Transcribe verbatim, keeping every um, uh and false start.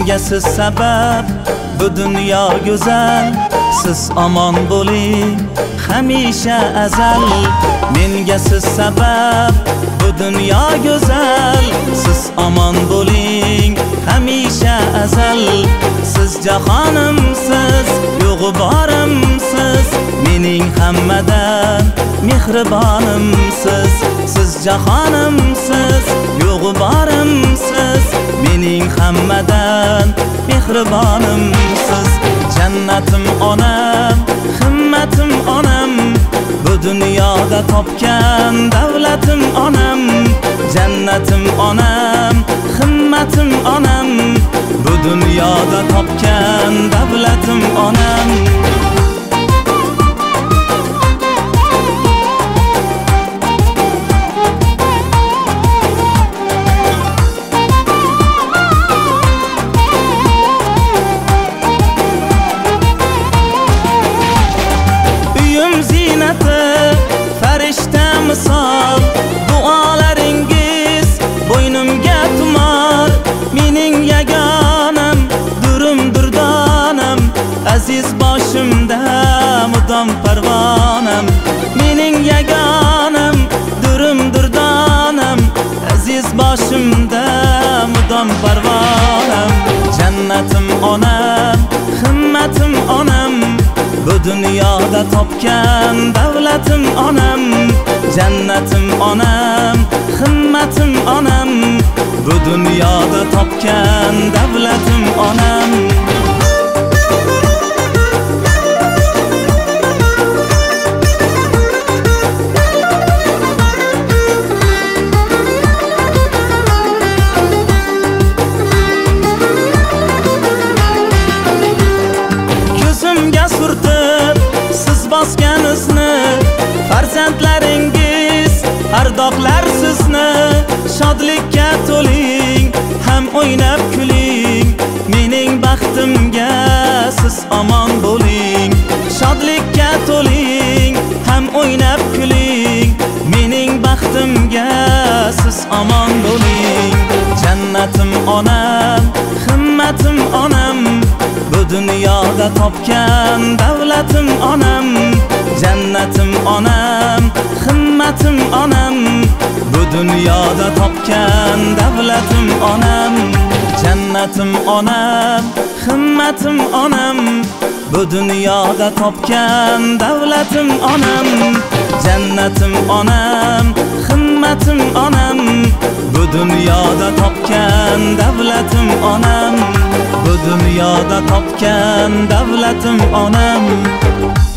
menga siz sabab, bu dunyo go'zal. Siz omon bo'ling hamisha azal. Menga siz sabab, bu dunyo go'zal. Siz omon bo'ling hamisha azal. Siz jahonimsiz, yo'g'i borimsiz, mening hammadan mehribonimsiz. Siz jahonimsiz, yo'g'i borimsiz, mening hammadan mehribonimsiz. Jannatim onam, himmatim onam, bu dunyoda topgan davlatim onam. Jannatim onam, himmatim onam, bu dunyoda topgan davlatim onam. Farishta misol duolaringiz bo'ynimga tumor. Mening yagonam, durum durdonim, aziz boshimda mudom parvonam. Mening yagonam, durum durdonim, aziz boshimda mudom parvonam. Jannatim onam, himmatim onam, bu dunyoda topgan davlatim onam. Jannatim onam, himmatim onam, bu dunyoda topgan davlatim onam. Ko'zimga surtib siz bosgan izni, farzandlaringiz ardoqlar sizni. Shodlikka to'ling, ham o'ynab kuling, mening baxtimga siz omon bo'ling. Shodlikka to'ling, ham o'ynab kuling, mening baxtimga siz omon bo'ling. Jannatim onam, himmatim onam, bu dunyoda topgan davlatim onam. Jannatim onam, himmatim onam, bu dunyoda topgan davlatim onam. Jannatim onam, himmatim onam, bu dunyoda topgan davlatim onam. Jannatim onam, himmatim onam, bu dunyoda topgan davlatim onam. Bu dunyoda topgan davlatim onam.